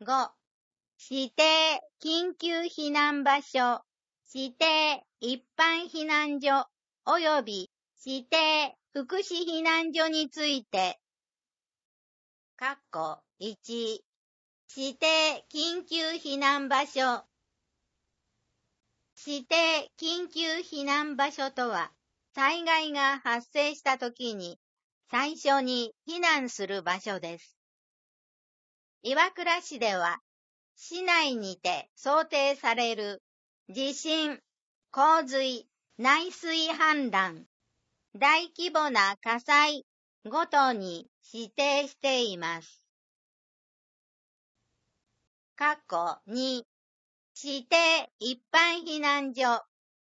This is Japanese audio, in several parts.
5、指定緊急避難場所、指定一般避難所及び指定福祉避難所について、1、指定緊急避難場所。指定緊急避難場所とは、災害が発生したときに最初に避難する場所です。岩倉市では、市内にて想定される地震、洪水、内水氾濫、大規模な火災ごとに指定しています。2、指定一般避難所。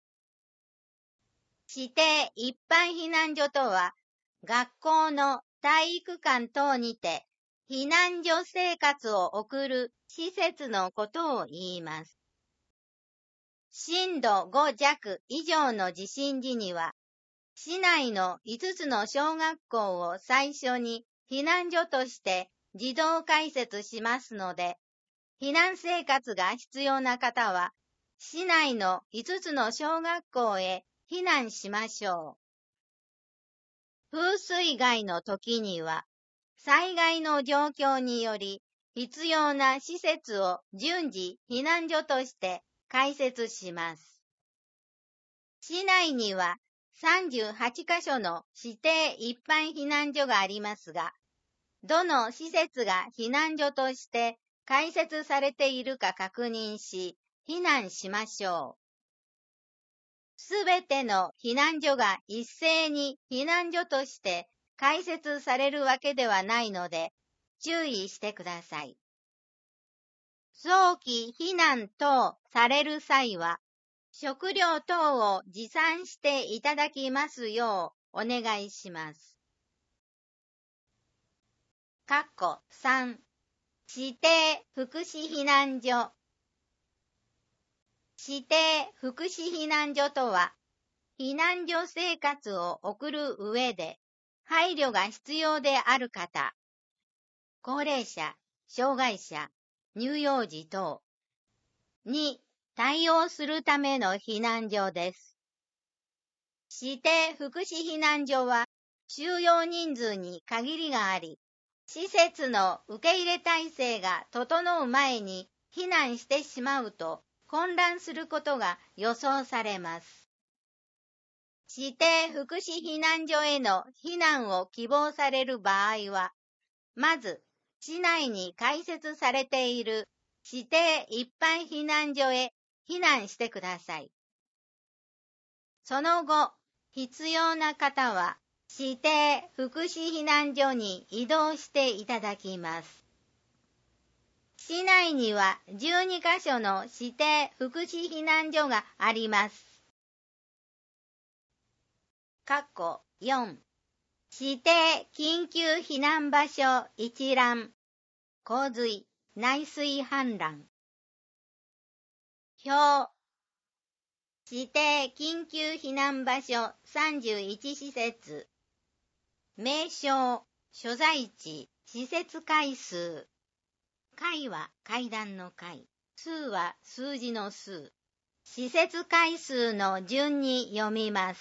指定一般避難所とは、学校の体育館等にて避難所生活を送る施設のことを言います。震度5弱以上の地震時には、市内の5つの小学校を最初に避難所として自動開設しますので、避難生活が必要な方は、市内の5つの小学校へ避難しましょう。風水害の時には、災害の状況により、必要な施設を順次避難所として開設します。市内には38カ所の指定一般避難所がありますが、どの施設が避難所として開設されているか確認し、避難しましょう。すべての避難所が一斉に避難所として開設されるわけではないので、注意してください。早期避難等される際は、食料等を持参していただきますようお願いします。3、指定福祉避難所。指定福祉避難所とは、避難所生活を送る上で配慮が必要である方、高齢者、障害者、乳幼児等に対応するための避難所です。指定福祉避難所は収容人数に限りがあり、施設の受け入れ体制が整う前に避難してしまうと混乱することが予想されます。指定福祉避難所への避難を希望される場合は、まず、市内に開設されている指定一般避難所へ避難してください。その後、必要な方は、指定福祉避難所に移動していただきます。市内には12カ所の指定福祉避難所があります。4、指定緊急避難場所一覧、洪水、内水氾濫。表、指定緊急避難場所31施設。名称、所在地、施設回数。回は階段の回、数は数字の数。施設回数の順に読みます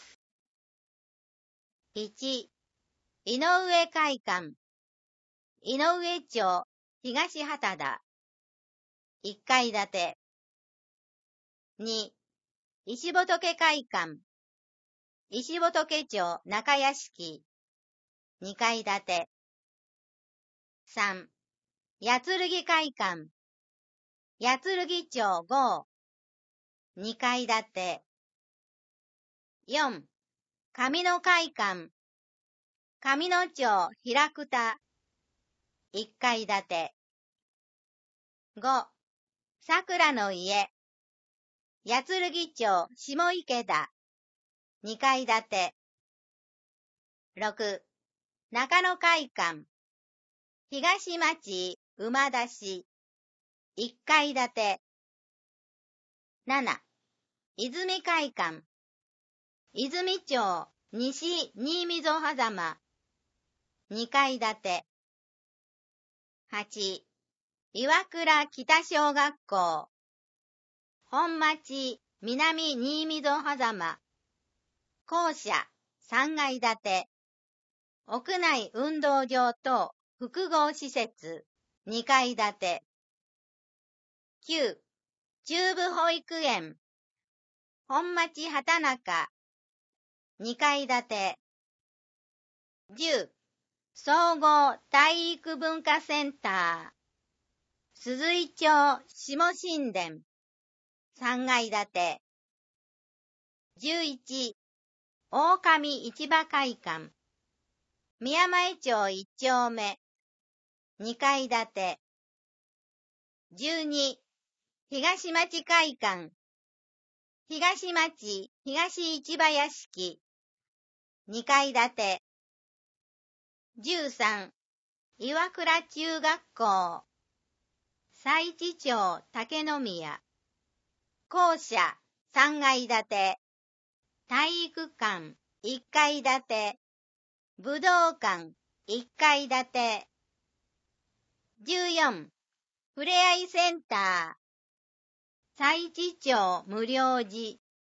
。1、井上会館、井上町、東畑田。1階建て。2、石仏会館、石仏町中屋敷。2階建て。3、八剣会館、八剣町5。2階建て。4、上野会館、上野町平久田。1階建て。5、桜の家、八剣町下池田。2階建て。6、中野会館、東町馬出し。1階建て。7、泉会館、泉町西新溝狭間。2階建て。8、 岩倉北小学校、本町南新溝狭間、校舎3階建て、屋内運動場等複合施設2階建て。9、中部保育園、本町畑中2階建て。10、総合体育文化センター、鈴井町下新田3階建て。11、狼市場会館、宮前町1丁目2階建て。12、東町会館、東町東市場屋敷2階建て。13、岩倉中学校、佐市町竹宮、校舎3階建て、体育館1階建て、武道館1階建て。14、ふれあいセンター、佐市町無料寺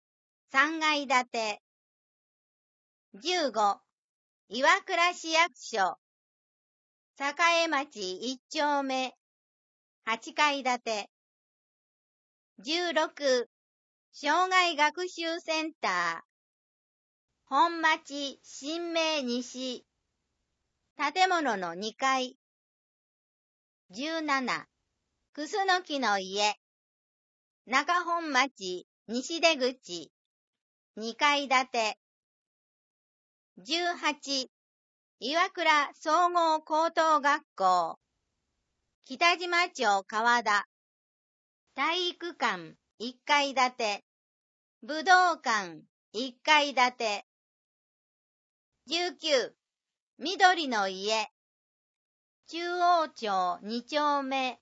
3階建て。15、岩倉市役所、栄町1丁目8階建て。16、障害学習センター、本町新名西、建物の2階。17、クスノキの家、中本町西出口2階建て。18、岩倉総合高等学校、北島町川田、体育館1階建て、武道館1階建て。19、緑の家、中央町2丁目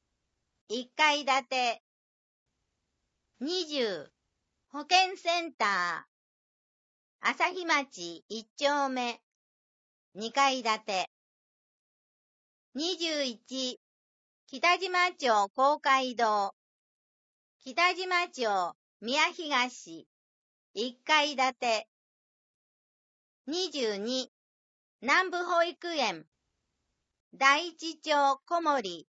1階建て。20、保健センター、朝日町1丁目2階建て。21、北島町公会堂、北島町宮東1階建て。22、南部保育園、第一町小森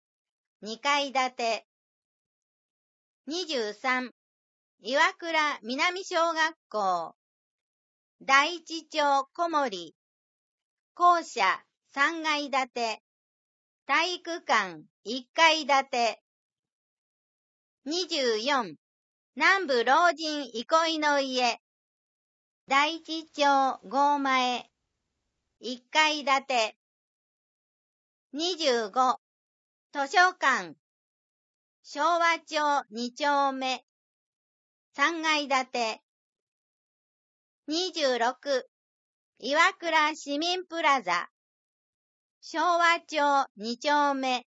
2階建て。23、岩倉南小学校、第一町小森、校舎3階建て、体育館1階建て。24、南部老人憩いの家、第一町郷前1階建て。25、図書館、昭和町2丁目3階建て。26、岩倉市民プラザ、昭和町2丁目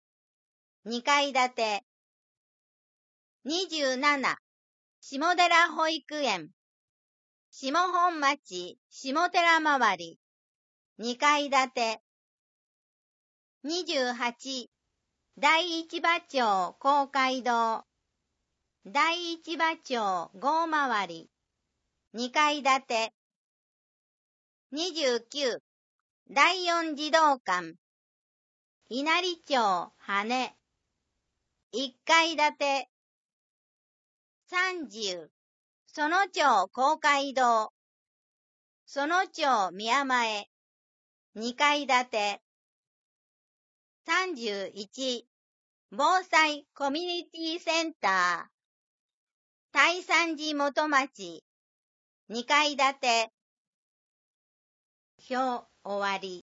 2階建て。27、下寺保育園、下本町下寺周り2階建て。28、第一馬町公会堂、第一馬町郷周り2階建て。29、第四児童館、稲荷町羽1階建て。30、園町公会堂、園町宮前2階建て。31、防災コミュニティセンター、大山寺元町2階建て。表終わり。